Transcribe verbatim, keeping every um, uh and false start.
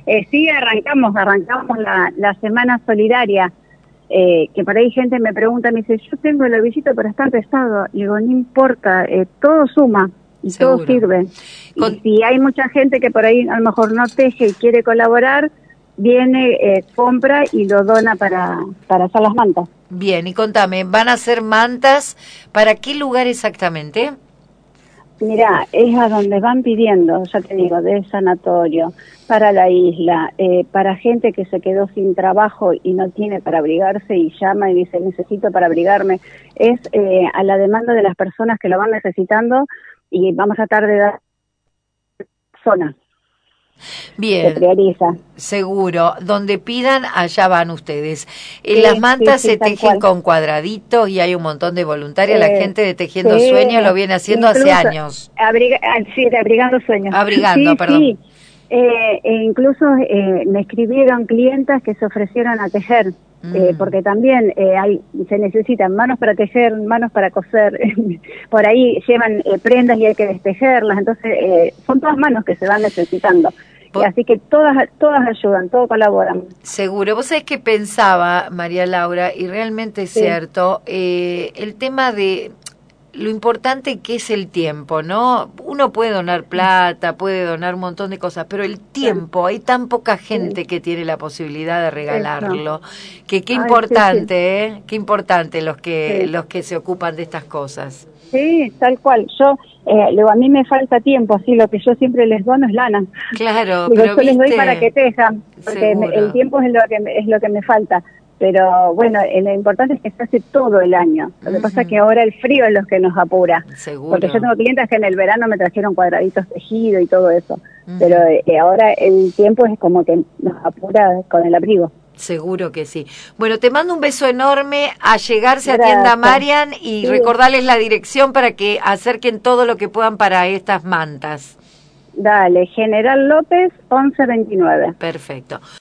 Eh, sí, arrancamos, arrancamos la, la semana solidaria, eh, que por ahí gente me pregunta, me dice, yo tengo el ovillito pero está pesado. Y digo, no importa, eh, todo suma y Seguro. todo sirve. Con... Y si hay mucha gente que por ahí a lo mejor no teje y quiere colaborar, viene, eh, compra y lo dona para, para hacer las mantas. Bien, y contame, ¿van a hacer mantas para qué lugar exactamente? Mirá, es a donde van pidiendo, ya te digo, del sanatorio, para la isla, eh, para gente que se quedó sin trabajo y no tiene para abrigarse y llama y dice, necesito para abrigarme. Es eh, a la demanda de las personas que lo van necesitando y vamos a tratar de dar zona. Bien, Se prioriza. seguro. Donde pidan, allá van ustedes. Eh, Sí, las mantas sí, sí, se tal tejen cual. con cuadraditos y hay un montón de voluntarias. Eh, La gente de Tejiendo sí, Sueños lo viene haciendo hace incluso, años. Abriga, sí, de Abrigando Sueños. Abrigando, Sí, perdón. sí. Eh, e incluso eh, me escribieron clientas que se ofrecieron a tejer, Mm. eh, porque también eh, hay se necesitan manos para tejer, manos para coser. Por ahí llevan eh, prendas y hay que destejerlas, entonces eh, son todas manos que se van necesitando. Por... Así que todas todas ayudan, todos colaboran. Seguro. Vos sabés que pensaba, María Laura, y realmente es Sí. cierto, eh, el tema de lo importante que es el tiempo, ¿no? Uno puede donar plata, puede donar un montón de cosas, pero el tiempo, hay tan poca gente que tiene la posibilidad de regalarlo, Eso. que qué Ay, importante, sí, sí. ¿eh? Qué importante los que Sí. los que se ocupan de estas cosas. Sí, tal cual. Yo, eh, luego a mí me falta tiempo, así lo que yo siempre les dono es lana. Claro, Digo, pero yo les doy viste, para que tejan, porque me, el tiempo es lo que me, es lo que me falta. Pero bueno, eh, lo importante es que se hace todo el año. Lo que uh-huh. pasa es que ahora el frío es lo que nos apura. Seguro. Porque yo tengo clientes que en el verano me trajeron cuadraditos tejidos y todo eso. Uh-huh. Pero eh, ahora el tiempo es como que nos apura con el abrigo. Seguro que sí. Bueno, te mando un beso enorme, a llegarse Gracias. a Tienda Marian y sí. recordarles la dirección para que acerquen todo lo que puedan para estas mantas. Dale, General López, once veintinueve. Perfecto.